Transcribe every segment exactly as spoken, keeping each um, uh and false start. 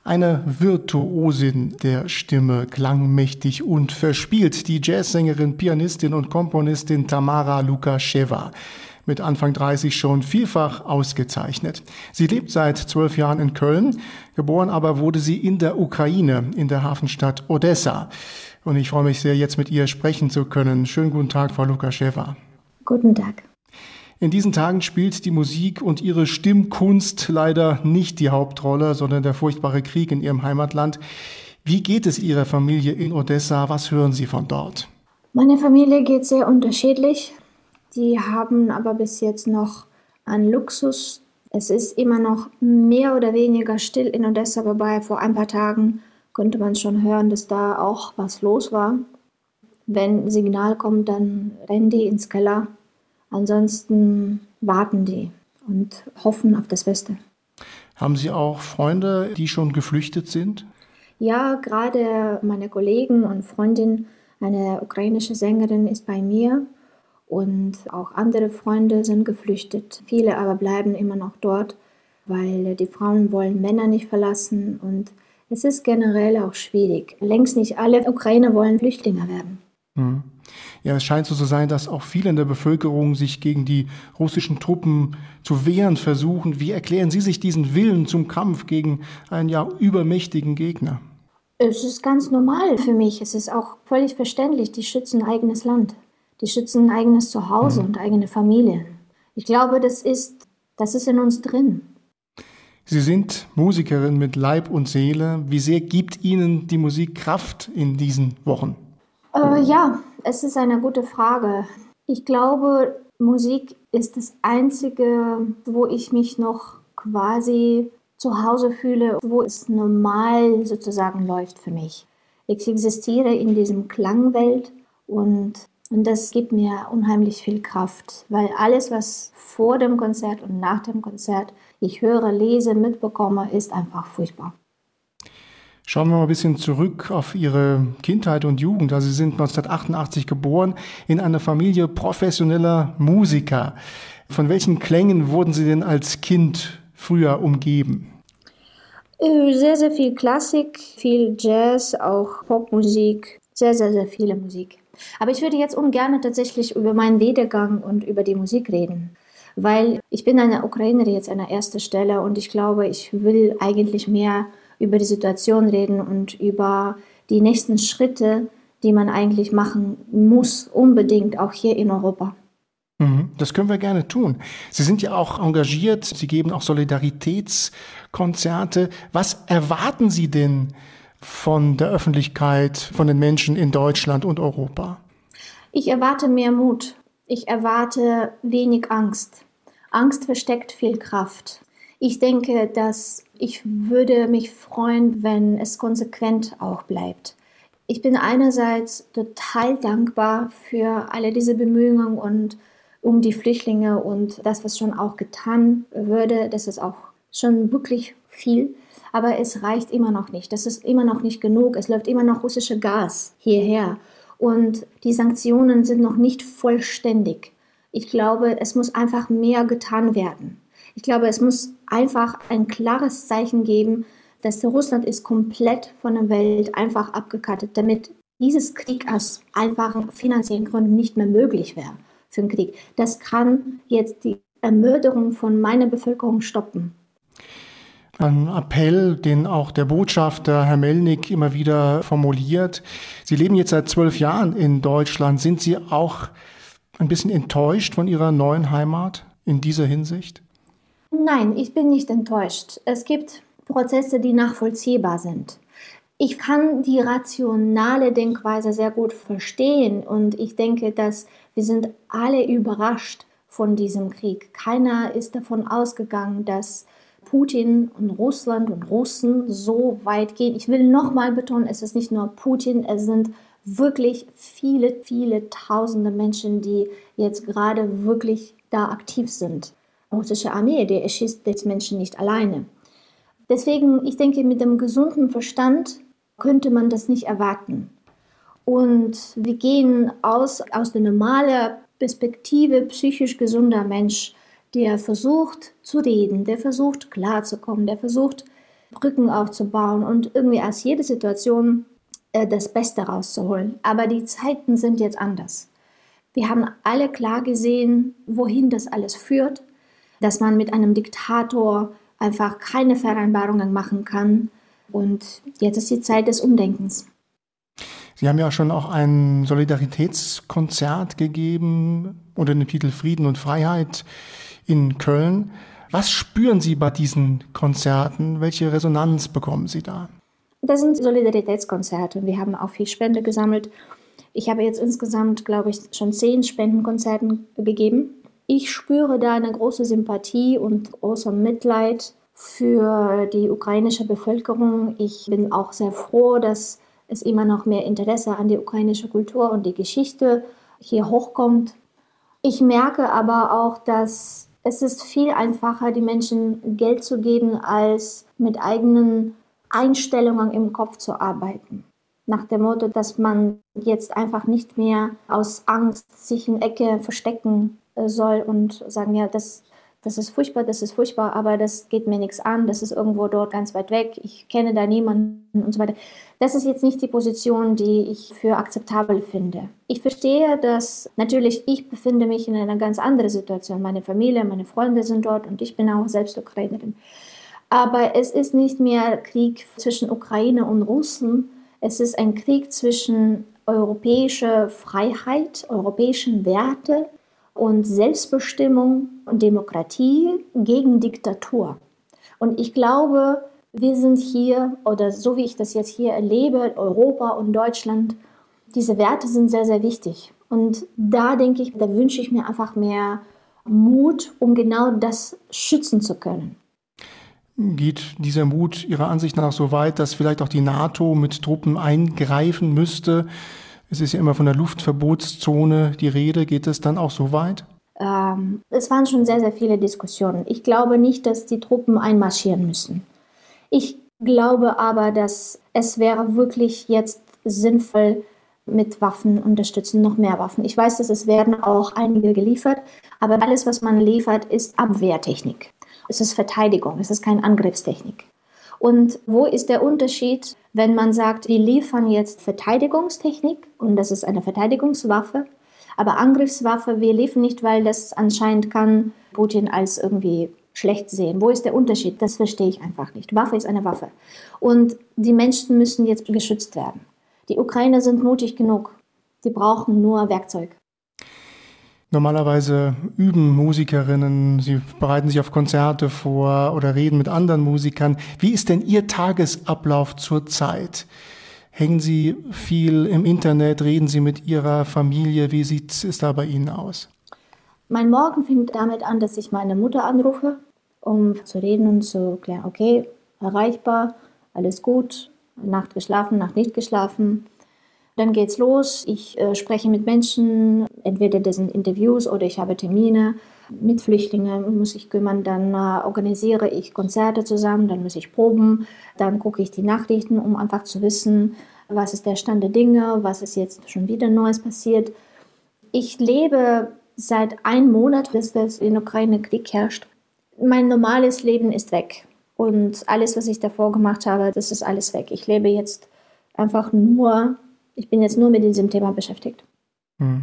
Eine Virtuosin der Stimme, klangmächtig und verspielt, die Jazzsängerin, Pianistin und Komponistin Tamara Lukascheva. Mit Anfang dreißig schon vielfach ausgezeichnet. Sie lebt seit zwölf Jahren in Köln, geboren aber wurde sie in der Ukraine, in der Hafenstadt Odessa. Und ich freue mich sehr, jetzt mit ihr sprechen zu können. Schönen guten Tag, Frau Lukascheva. Guten Tag. In diesen Tagen spielt die Musik und ihre Stimmkunst leider nicht die Hauptrolle, sondern der furchtbare Krieg in ihrem Heimatland. Wie geht es Ihrer Familie in Odessa? Was hören Sie von dort? Meine Familie geht sehr unterschiedlich. Die haben aber bis jetzt noch einen Luxus. Es ist immer noch mehr oder weniger still in Odessa, wobei vor ein paar Tagen konnte man schon hören, dass da auch was los war. Wenn Signal kommt, dann rennen die ins Keller. Ansonsten warten die und hoffen auf das Beste. Haben Sie auch Freunde, die schon geflüchtet sind? Ja, gerade meine Kollegen und Freundin, eine ukrainische Sängerin, ist bei mir. Und auch andere Freunde sind geflüchtet. Viele aber bleiben immer noch dort, weil die Frauen wollen Männer nicht verlassen. Und es ist generell auch schwierig. Längst nicht alle Ukrainer wollen Flüchtlinge werden. Hm. Ja, es scheint so zu sein, dass auch viele in der Bevölkerung sich gegen die russischen Truppen zu wehren versuchen. Wie erklären Sie sich diesen Willen zum Kampf gegen einen ja übermächtigen Gegner? Es ist ganz normal für mich. Es ist auch völlig verständlich. Die schützen ein eigenes Land. Die schützen ein eigenes Zuhause mhm. und eigene Familien. Ich glaube, das ist, das ist in uns drin. Sie sind Musikerin mit Leib und Seele. Wie sehr gibt Ihnen die Musik Kraft in diesen Wochen? Äh, ja, es ist eine gute Frage. Ich glaube, Musik ist das Einzige, wo ich mich noch quasi zu Hause fühle, wo es normal sozusagen läuft für mich. Ich existiere in diesem Klangwelt und Und das gibt mir unheimlich viel Kraft, weil alles, was vor dem Konzert und nach dem Konzert ich höre, lese, mitbekomme, ist einfach furchtbar. Schauen wir mal ein bisschen zurück auf Ihre Kindheit und Jugend. Also Sie sind neunzehnhundertachtundachtzig geboren in einer Familie professioneller Musiker. Von welchen Klängen wurden Sie denn als Kind früher umgeben? Sehr, sehr viel Klassik, viel Jazz, auch Popmusik, sehr, sehr, sehr viele Musik. Aber ich würde jetzt ungern tatsächlich über meinen Werdegang und über die Musik reden, weil ich bin eine Ukrainerin jetzt an der ersten Stelle und ich glaube, ich will eigentlich mehr über die Situation reden und über die nächsten Schritte, die man eigentlich machen muss, unbedingt auch hier in Europa. Das können wir gerne tun. Sie sind ja auch engagiert, Sie geben auch Solidaritätskonzerte. Was erwarten Sie denn von der Öffentlichkeit, von den Menschen in Deutschland und Europa? Ich erwarte mehr Mut. Ich erwarte wenig Angst. Angst versteckt viel Kraft. Ich denke, dass ich würde mich freuen, wenn es konsequent auch bleibt. Ich bin einerseits total dankbar für alle diese Bemühungen und um die Flüchtlinge und das, was schon auch getan würde. Das ist auch schon wirklich viel. Aber es reicht immer noch nicht. Das ist immer noch nicht genug. Es läuft immer noch russisches Gas hierher. Und die Sanktionen sind noch nicht vollständig. Ich glaube, es muss einfach mehr getan werden. Ich glaube, es muss einfach ein klares Zeichen geben, dass Russland ist komplett von der Welt einfach abgekattet, damit dieses Krieg aus einfachen finanziellen Gründen nicht mehr möglich wäre für den Krieg. Das kann jetzt die Ermörderung von meiner Bevölkerung stoppen. Ein Appell, den auch der Botschafter Herr Melnyk immer wieder formuliert. Sie leben jetzt seit zwölf Jahren in Deutschland. Sind Sie auch ein bisschen enttäuscht von Ihrer neuen Heimat in dieser Hinsicht? Nein, ich bin nicht enttäuscht. Es gibt Prozesse, die nachvollziehbar sind. Ich kann die rationale Denkweise sehr gut verstehen und ich denke, dass wir sind alle überrascht von diesem Krieg. Keiner ist davon ausgegangen, dass Putin und Russland und Russen so weit gehen. Ich will nochmal betonen, es ist nicht nur Putin, es sind wirklich viele, viele tausende Menschen, die jetzt gerade wirklich da aktiv sind. Die russische Armee, die erschießt jetzt Menschen nicht alleine. Deswegen, ich denke, mit dem gesunden Verstand könnte man das nicht erwarten. Und wir gehen aus, aus der normalen Perspektive, psychisch gesunder Mensch, der versucht zu reden, der versucht klarzukommen, der versucht Brücken aufzubauen und irgendwie aus jeder Situation äh, das Beste rauszuholen. Aber die Zeiten sind jetzt anders. Wir haben alle klar gesehen, wohin das alles führt, dass man mit einem Diktator einfach keine Vereinbarungen machen kann. Und jetzt ist die Zeit des Umdenkens. Sie haben ja schon auch ein Solidaritätskonzert gegeben unter dem Titel Frieden und Freiheit in Köln. Was spüren Sie bei diesen Konzerten? Welche Resonanz bekommen Sie da? Das sind Solidaritätskonzerte. Wir haben auch viel Spende gesammelt. Ich habe jetzt insgesamt, glaube ich, schon zehn Spendenkonzerten gegeben. Ich spüre da eine große Sympathie und großes Mitleid für die ukrainische Bevölkerung. Ich bin auch sehr froh, dass es immer noch mehr Interesse an die ukrainische Kultur und die Geschichte hier hochkommt. Ich merke aber auch, dass es ist viel einfacher, die Menschen Geld zu geben, als mit eigenen Einstellungen im Kopf zu arbeiten. Nach dem Motto, dass man jetzt einfach nicht mehr aus Angst sich in Ecke verstecken soll und sagen, ja, das, das ist furchtbar, das ist furchtbar, aber das geht mir nichts an, das ist irgendwo dort ganz weit weg, ich kenne da niemanden und so weiter. Das ist jetzt nicht die Position, die ich für akzeptabel finde. Ich verstehe, dass natürlich ich befinde mich in einer ganz anderen Situation. Meine Familie, meine Freunde sind dort und ich bin auch selbst Ukrainerin. Aber es ist nicht mehr Krieg zwischen Ukraine und Russen. Es ist ein Krieg zwischen europäischer Freiheit, europäischen Werte und Selbstbestimmung und Demokratie gegen Diktatur. Und ich glaube, wir sind hier, oder so wie ich das jetzt hier erlebe, Europa und Deutschland, diese Werte sind sehr, sehr wichtig. Und da denke ich, da wünsche ich mir einfach mehr Mut, um genau das schützen zu können. Geht dieser Mut Ihrer Ansicht nach so weit, dass vielleicht auch die NATO mit Truppen eingreifen müsste? Es ist ja immer von der Luftverbotszone die Rede. Geht es dann auch so weit? Ähm, es waren schon sehr, sehr viele Diskussionen. Ich glaube nicht, dass die Truppen einmarschieren müssen. Ich glaube aber, dass es wäre wirklich jetzt sinnvoll, mit Waffen unterstützen, noch mehr Waffen. Ich weiß, dass es werden auch einige geliefert, aber alles, was man liefert, ist Abwehrtechnik. Es ist Verteidigung, es ist keine Angriffstechnik. Und wo ist der Unterschied, wenn man sagt, wir liefern jetzt Verteidigungstechnik und das ist eine Verteidigungswaffe, aber Angriffswaffe, wir liefern nicht, weil das anscheinend kann Putin als irgendwie schlecht sehen. Wo ist der Unterschied? Das verstehe ich einfach nicht. Waffe ist eine Waffe. Und die Menschen müssen jetzt geschützt werden. Die Ukrainer sind mutig genug. Die brauchen nur Werkzeug. Normalerweise üben Musikerinnen, sie bereiten sich auf Konzerte vor oder reden mit anderen Musikern. Wie ist denn Ihr Tagesablauf zurzeit? Hängen Sie viel im Internet? Reden Sie mit Ihrer Familie? Wie sieht es da bei Ihnen aus? Mein Morgen fängt damit an, dass ich meine Mutter anrufe, um zu reden und zu klären, okay, erreichbar, alles gut, Nacht geschlafen, Nacht nicht geschlafen. Dann geht's los. Ich äh, spreche mit Menschen, entweder das sind Interviews oder ich habe Termine. Mit Flüchtlingen muss ich kümmern, dann äh, organisiere ich Konzerte zusammen, dann muss ich proben, dann gucke ich die Nachrichten, um einfach zu wissen, was ist der Stand der Dinge, was ist jetzt schon wieder Neues passiert. Ich lebe seit einem Monat, bis das in der Ukraine Krieg herrscht. Mein normales Leben ist weg und alles, was ich davor gemacht habe, das ist alles weg. Ich lebe jetzt einfach nur, ich bin jetzt nur mit diesem Thema beschäftigt. Hm.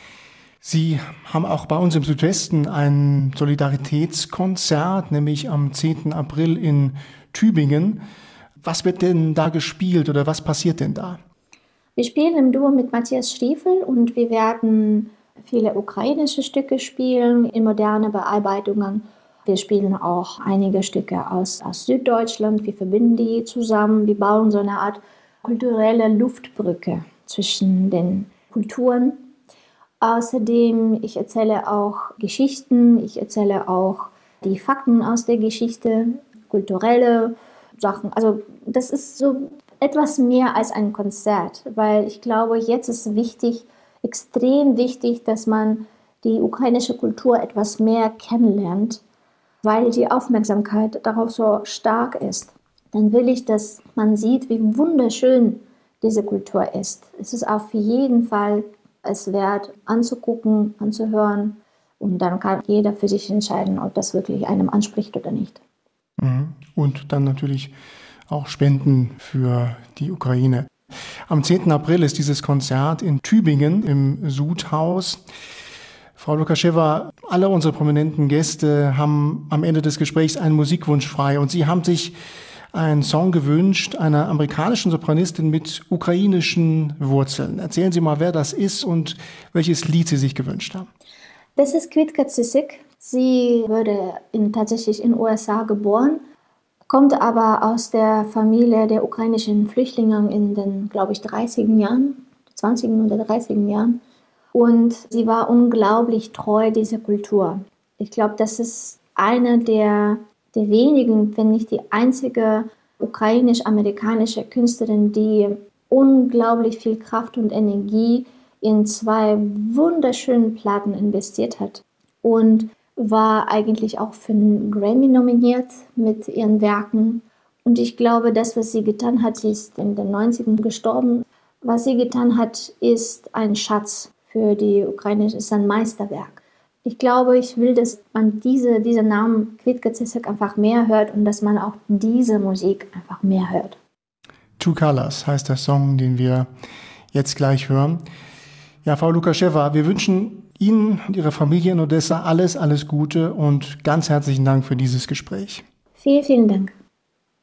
Sie haben auch bei uns im Südwesten ein Solidaritätskonzert, nämlich am zehnten April in Tübingen. Was wird denn da gespielt oder was passiert denn da? Wir spielen im Duo mit Matthias Schriefel und wir werden viele ukrainische Stücke spielen in moderne Bearbeitungen. Wir spielen auch einige Stücke aus, aus Süddeutschland. Wir verbinden die zusammen. Wir bauen so eine Art kulturelle Luftbrücke zwischen den Kulturen. Außerdem, ich erzähle auch Geschichten, ich erzähle auch die Fakten aus der Geschichte, kulturelle Sachen. Also das ist so etwas mehr als ein Konzert, weil ich glaube, jetzt ist wichtig, extrem wichtig, dass man die ukrainische Kultur etwas mehr kennenlernt, weil die Aufmerksamkeit darauf so stark ist. Dann will ich, dass man sieht, wie wunderschön diese Kultur ist. Es ist auf jeden Fall es wert, anzugucken, anzuhören und dann kann jeder für sich entscheiden, ob das wirklich einem anspricht oder nicht. Und dann natürlich auch Spenden für die Ukraine. Am zehnten April ist dieses Konzert in Tübingen im Sudhaus. Frau Lukaschewa, alle unsere prominenten Gäste haben am Ende des Gesprächs einen Musikwunsch frei. Und Sie haben sich einen Song gewünscht, einer amerikanischen Sopranistin mit ukrainischen Wurzeln. Erzählen Sie mal, wer das ist und welches Lied Sie sich gewünscht haben. Das ist Kwitka Cisyk. Sie wurde in, tatsächlich in den U S A geboren, kommt aber aus der Familie der ukrainischen Flüchtlinge in den, glaube ich, dreißiger Jahren, zwanziger oder dreißiger Jahren. Und sie war unglaublich treu dieser Kultur. Ich glaube, das ist eine der, der wenigen, wenn nicht die einzige ukrainisch-amerikanische Künstlerin, die unglaublich viel Kraft und Energie in zwei wunderschönen Platten investiert hat. Und war eigentlich auch für einen Grammy nominiert mit ihren Werken. Und ich glaube, das, was sie getan hat, sie ist in den neunzigern gestorben, was sie getan hat, ist ein Schatz für die Ukraine, ist ein Meisterwerk. Ich glaube, ich will, dass man diese, diese Namen Kwitka Cisyk einfach mehr hört und dass man auch diese Musik einfach mehr hört. Two Colors heißt der Song, den wir jetzt gleich hören. Ja, Frau Lukaschewa, wir wünschen Ihnen und Ihrer Familie in Odessa alles, alles Gute und ganz herzlichen Dank für dieses Gespräch. Vielen, vielen Dank.